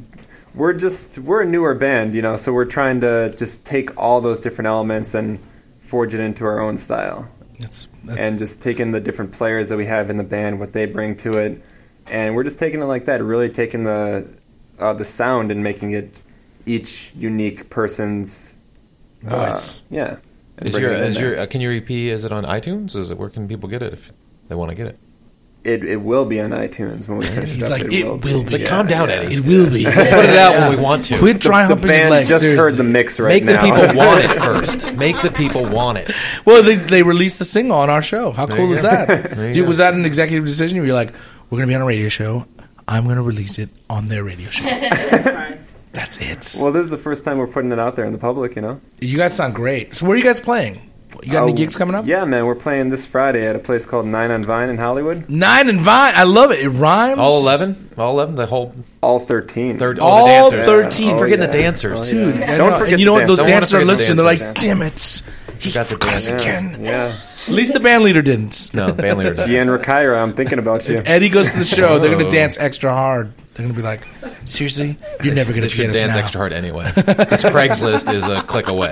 D: We're a newer band, you know, so we're trying to just take all those different elements and forge it into our own style. And just taking the different players that we have in the band, what they bring to it, and we're just taking it like that. Really taking the sound and making it each unique person's
G: voice.
D: Yeah.
C: Can your EP, is it on iTunes? Where can people get it if they want to get it?
D: It will be on iTunes when we finish it up.
G: Like, it will be.
C: It's like, calm down, Eddie.
G: It will be.
C: We'll put it out when we want to.
G: Quit trying to
D: The band just heard the mix right now.
C: Make the people want it first. Make the people want it.
G: Well, they released the single on our show. How cool is that? Dude, was that an executive decision? You were like, we're going to be on a radio show. I'm going to release it on their radio show. That's it.
D: Well, this is the first time we're putting it out there in the public, you know?
G: You guys sound great. So where are you guys playing? You got any gigs coming up?
D: Yeah, man. We're playing this Friday at a place called 9 on Vine in Hollywood.
G: 9 and Vine. I love it. It rhymes.
C: All 11? All 11? The whole...
D: All 13.
G: All
C: the dancers.
G: 13.
C: Forgetting the dancers.
G: Dude,
D: yeah.
G: I
D: Don't
G: know.
D: forget
G: And you know
D: the
G: what? Those
C: dancers.
G: dancers are
C: Don't
G: listening. They're
C: forget
G: like,
C: the
G: damn it. He forgot us again.
D: Yeah.
G: At least the band leader didn't.
C: No, band leaders.
D: Gian Rakaira, I'm thinking about you.
G: If Eddie goes to the show, they're going
C: Oh.
G: to dance extra hard. They're going to be like, seriously? You're never going to
C: Should
G: get us
C: dance
G: now.
C: extra hard anyway. Because Craigslist is a click away.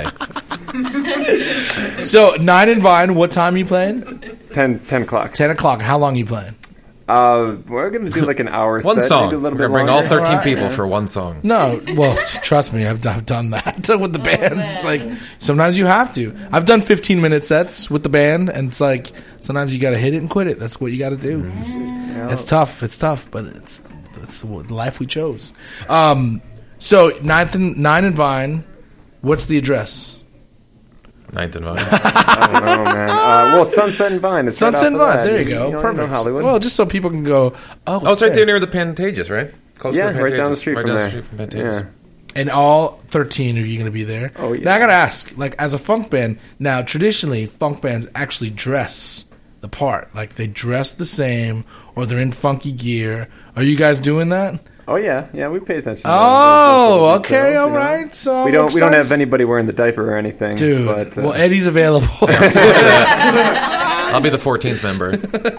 G: So, 9 and Vine, what time are you playing?
D: 10 o'clock.
G: 10 o'clock. How long are you playing?
D: We're going to do like an hour
C: One
D: set.
C: song.
D: Maybe a little
C: We're
D: bit
C: going to bring all
D: longer.
C: 13
G: Alright.
C: people for one song.
G: No, well, trust me, I've done that with the bands. It's like, sometimes you have to. I've done 15-minute sets with the band, and it's like, sometimes you got to hit it and quit it. That's what you got to do. It's tough. It's tough, but it's the life we chose. So, 9 and Vine, what's the address?
C: 9th and Vine.
D: I don't know, man. Well, Sunset and Vine. It's
G: Sunset
D: right
G: and
D: off of
G: Vine.
D: that.
G: There you go.
D: You know
G: Perfect.
D: Hollywood.
G: Well, just so people can go,
C: Oh, it's right there near the Pantages, right? Close
D: Yeah,
C: to the
D: right down the
C: Pantages.
D: street
C: Right
D: from
C: down the
D: there.
C: street from Pantages.
D: Yeah.
G: And all 13 of you going to be there.
D: Oh, yeah.
G: Now, I got to ask, like, as a funk band, now, traditionally, funk bands actually dress the part. Like, they dress the same, or they're in funky gear. Are you guys doing that?
D: Oh yeah, we pay attention. To
G: Oh,
D: those
G: okay,
D: details,
G: all
D: you know?
G: right. So
D: We don't have anybody wearing the diaper or anything,
G: Dude,
D: But,
G: well, Eddie's available.
C: I'll be the 14th member.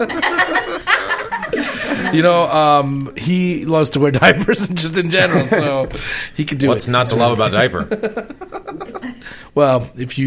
G: You know, he loves to wear diapers just in general, so he could do
C: What's
G: it.
C: not to love about diaper?
G: Well,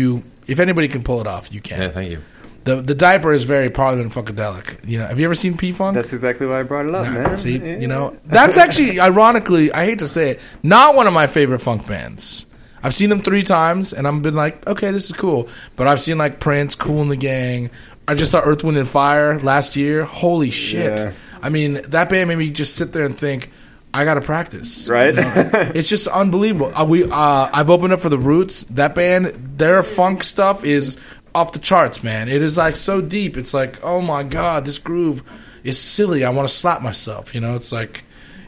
G: if anybody can pull it off, you can.
C: Yeah, thank you.
G: The diaper is very Parliament Funkadelic. You know, have you ever seen P-Funk?
D: that's exactly why I brought it up, man.
G: See,
D: Yeah.
G: you know, that's actually, ironically, I hate to say it, not one of my favorite funk bands. I've seen them 3 times, and I've been like, okay, this is cool. But I've seen, like, Prince, Kool and the Gang. I just saw Earth, Wind, and Fire last year. Holy shit.
D: Yeah.
G: I mean, that band made me just sit there and think, I got to practice.
D: Right?
G: You know? It's just unbelievable. I've opened up for The Roots. That band, their funk stuff is off the charts, man. It is, like, so deep. It's like, oh, my God, this groove is silly. I want to slap myself. You know, it's like,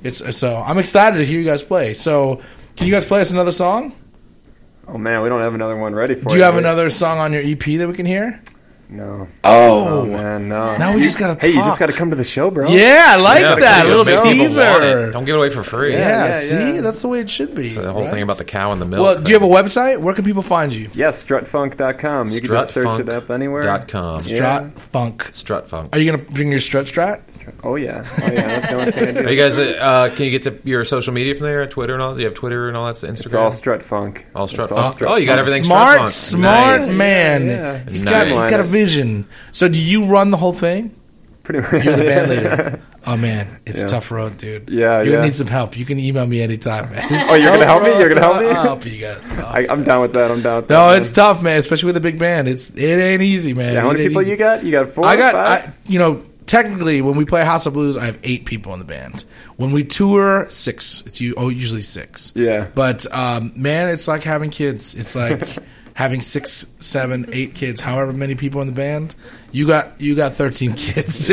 G: so I'm excited to hear you guys play. So, can you guys play us another song?
D: Oh man, we don't have another one ready for you.
G: Do you have another song on your EP that we can hear?
D: No.
G: Oh,
D: man, no.
G: Now we just gotta
D: Hey, you
G: talk.
D: just got to come to the show, bro.
G: Yeah, I like
C: Yeah,
G: that. A little
C: make people want
G: teaser.
C: it. Don't give it away for free.
G: Yeah, see, that's the way it should be.
C: So the whole
G: right?
C: thing about the cow and the milk.
G: Well, do you have a website? Where can people find you?
D: Yeah, strutfunk.com. You can just search it up anywhere.
C: .com.
G: Strut Funk.
C: Strut Funk.
G: Are you gonna bring your strut strat?
D: Oh yeah, that's the only thing I do.
C: Are you guys? Can you get to your social media from there? Twitter and all? Do you have Twitter and all that? Instagram.
D: It's all Strut Funk.
C: All Strut
D: It's all
C: Funk.
D: Strut
C: Oh, you got
D: Funk.
C: everything Strut Funk.
G: Smart
C: Nice.
G: man.
D: Yeah.
G: He's
C: Nice.
G: got a vision. So, do you run the whole thing?
D: Pretty much.
G: You're the band leader. Oh man, it's
D: Yeah.
G: a tough road, dude.
D: Yeah,
G: You're gonna
D: yeah.
G: need some help. You can email me anytime, man. It's
D: Oh,
G: a
D: you're gonna
G: tough
D: help me?
G: road.
D: You're gonna help me?
G: I'll help you guys.
D: I'm down with that. I'm down with that.
G: No,
D: man.
G: it's tough, man. Especially with a big band. It ain't easy, man.
D: Yeah, how
G: It
D: many
G: ain't
D: people
G: easy.
D: you got? You got 4?
G: I got,
D: 5?
G: technically, when we play House of Blues, I have 8 people in the band. When we tour, 6. It's usually 6.
D: Yeah.
G: But man, it's like having kids. It's like having 6, 7, 8 kids. However many people in the band, you got 13 kids.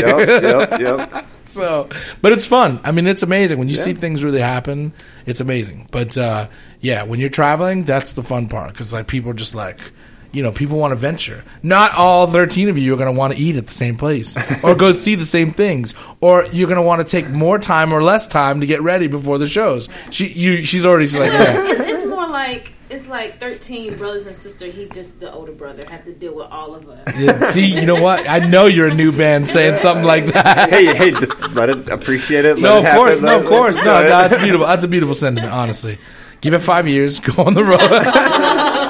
D: Yep.
G: So, but it's fun. I mean, it's amazing when you see things really happen. It's amazing. But yeah, when you're traveling, that's the fun part because like people are just like, people want to venture. Not all 13 of you are going to want to eat at the same place or go see the same things, or you're going to want to take more time or less time to get ready before the shows. She's already like, yeah.
H: It's more like. It's like 13 brothers and sisters. He's just the older brother. Have to deal with all of us.
G: Yeah, see, you know what? I know you're a new band saying something like that.
D: Hey, just let it, appreciate it.
G: No,
D: let it
G: of course,
D: happen,
G: no,
D: let-
G: of course,
D: let's
G: no.
D: do it.
G: That's beautiful. That's a beautiful sentiment, honestly. Give it 5 years, go on the road.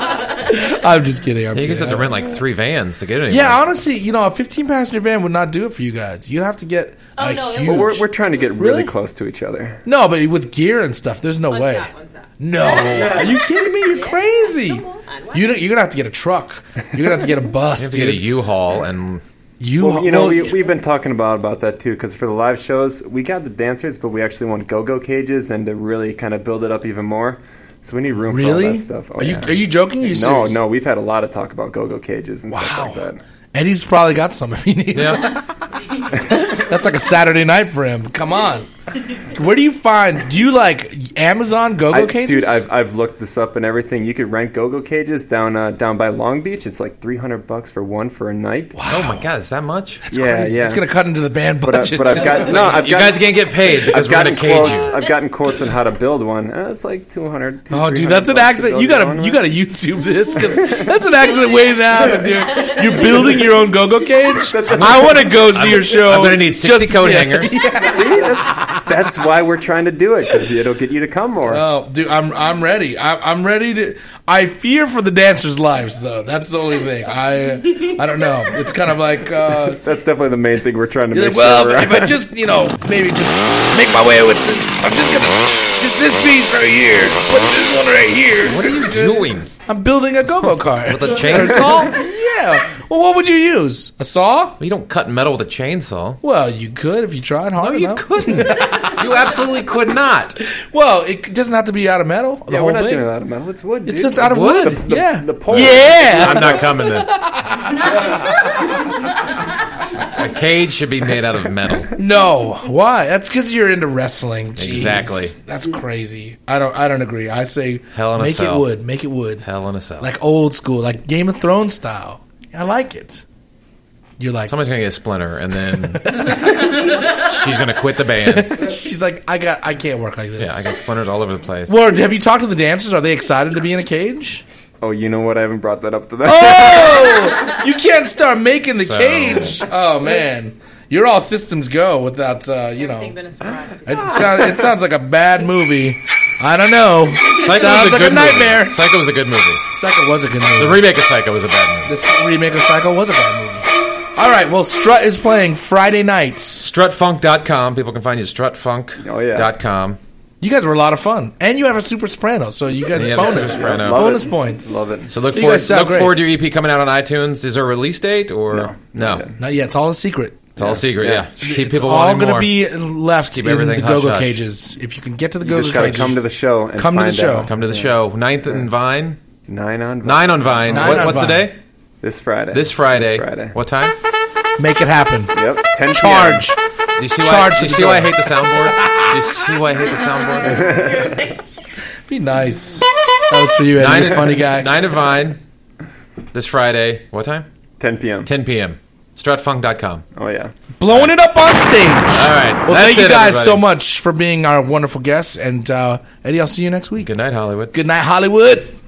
G: I'm just kidding.
C: You guys have to rent like 3 vans to get anywhere.
G: Yeah, honestly, a 15-passenger van would not do it for you guys. You'd have to get a huge.
D: Well, we're trying to get really
G: Really?
D: close to each other.
G: No, but with gear and stuff, there's no way.
H: On top.
G: No, are you kidding me? You're crazy. You're gonna have to get a truck. You're gonna have to get a bus.
C: You have to get a
G: dude.
C: U-Haul and
D: Well, we've been talking about that too, because for the live shows, we got the dancers, but we actually want go-go cages and to really kind of build it up even more. So we need room for all
G: Really?
D: that stuff. Oh,
G: Are
D: yeah.
G: you joking? Or are you serious?
D: No, we've had a lot of talk about go-go cages and stuff
G: Wow.
D: like that.
G: Eddie's probably got some if you need.
C: yeah.
G: That's like a Saturday night for him. Come on. Where do you find? Do you like Amazon go-go cages?
D: Dude, I've looked this up and everything. You could rent go-go cages down by Long Beach. It's like $300 for one for a night.
C: Wow. Oh my God, is that much?
G: That's crazy. It's going to cut into the band budget.
D: But I've got
C: you guys can't get paid because we're going to cage you.
D: I've gotten quotes on how to build one. It's like $200.
G: Oh, dude, that's an accident. You got to YouTube this because that's an accident waiting to happen, dude. You're building your own go-go cage. I want to go see your show.
C: I'm going to need 60 coat hangers.
D: See, that's why we're trying to do it, because it'll get you to come more.
G: Oh, dude, I'm ready. I'm ready to. I fear for the dancers' lives, though. That's the only thing. I don't know. It's kind of like
D: that's definitely the main thing we're trying to make.
G: Well,
D: sure,
G: if I just maybe just make my way with this. I'm just gonna this piece right here. Put this one right here.
C: What are you doing?
G: I'm building a go-go cart
C: with a chainsaw.
G: Yeah. Well, what would you use? A saw?
C: Well, you don't cut metal with a chainsaw.
G: Well, you could if you tried hard enough.
C: You couldn't. You absolutely could not.
G: Well, it doesn't have to be out of metal.
D: Yeah, we're not doing it out of metal. It's wood.
G: It's just out of wood.
D: The pole.
G: Yeah.
C: I'm not coming then. A cage should be made out of metal.
G: No. Why? That's because you're into wrestling. Jeez.
C: Exactly.
G: That's crazy. I don't agree. I say
C: Hell in a cell.
G: Make it wood.
C: Hell in a cell.
G: Like old school, like Game of Thrones style. I like it. You're like
C: somebody's gonna get a splinter, and then she's gonna quit the band.
G: She's like, I can't work like this.
C: Yeah, I got splinters all over the place.
G: Well, have you talked to the dancers? Are they excited to be in a cage?
D: Oh, you know what? I haven't brought that up to them.
G: Oh, you can't start making the cage. Oh man, you're all systems go without
H: Everything been a surprise.
G: It sounds like a bad movie. I don't know.
C: Psycho
G: sounds
C: was a
G: like
C: good
G: a nightmare.
C: Movie. Psycho was a good movie.
G: Psycho was a good movie.
C: The remake of Psycho was a bad movie.
G: This remake of Psycho was a bad movie. All right, well, Strut is playing Friday nights.
C: Strutfunk.com. People can find you at strutfunk.com.
G: You guys were a lot of fun. And you have a Super Soprano, so you guys bonus points.
D: Love it.
C: So look forward to your EP coming out on iTunes. Is there a release date? Or No.
G: Not yet. It's all a secret.
C: It's all secret, yeah. Keep
G: it's
C: people
G: all
C: going to
G: be left
C: keep
G: in
C: everything
G: the go-go
C: hush-hush.
G: cages. If you can get to the go-go
D: just
G: cages.
D: come to the show and
G: come to the show.
C: Come to the show. 9th and Vine?
D: 9 on Vine.
C: 9 on Vine. What's the day?
D: This Friday.
C: This Friday. What time?
G: Make it happen.
D: Yep. 10
G: Charge.
C: Do you see why I hate the soundboard? Do you see why I hate the soundboard?
G: Be nice. That was for you, Eddie. You're a funny guy.
C: 9 on Vine. This Friday. What time?
D: 10 p.m.
C: 10 p.m. Strutfunk.com.
D: Oh, yeah.
G: Blowing it up on stage.
C: All right.
G: Well, thank you guys so much for being our wonderful guests. And, Eddie, I'll see you next week.
C: Good night, Hollywood.
G: Good night, Hollywood.